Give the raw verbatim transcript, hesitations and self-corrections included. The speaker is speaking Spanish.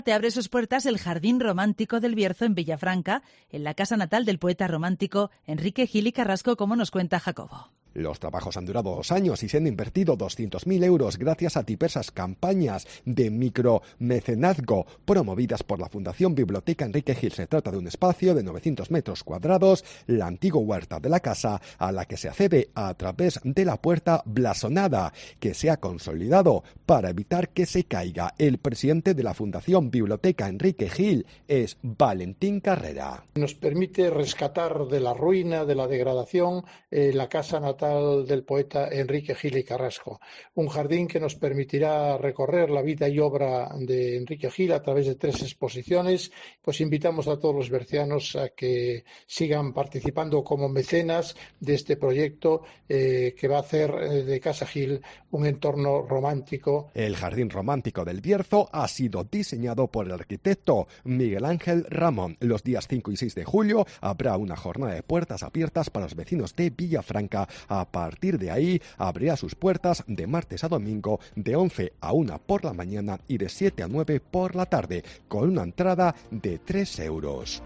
Te abre sus puertas el Jardín Romántico del Bierzo en Villafranca, en la casa natal del poeta romántico Enrique Gil y Carrasco, como nos cuenta Jacobo. Los trabajos han durado dos años y se han invertido doscientos mil euros gracias a diversas campañas de micromecenazgo promovidas por la Fundación Biblioteca Enrique Gil. Se trata de un espacio de novecientos metros cuadrados, la antigua huerta de la casa, a la que se accede a través de la puerta blasonada, que se ha consolidado para evitar que se caiga. El presidente de la Fundación Biblioteca Enrique Gil es Valentín Carrera. Nos permite rescatar de la ruina, de la degradación, eh, la casa natal del poeta Enrique Gil y Carrasco, un jardín que nos permitirá recorrer la vida y obra de Enrique Gil a través de tres exposiciones. Pues invitamos a todos los bercianos a que sigan participando como mecenas de este proyecto eh, que va a hacer eh, de Casa Gil un entorno romántico. El Jardín Romántico del Bierzo ha sido diseñado por el arquitecto Miguel Ángel Ramón. Los días cinco y seis de julio habrá una jornada de puertas abiertas para los vecinos de Villafranca. A partir de ahí, abrirá sus puertas de martes a domingo de once a una por la mañana y de siete a nueve por la tarde, con una entrada de tres euros.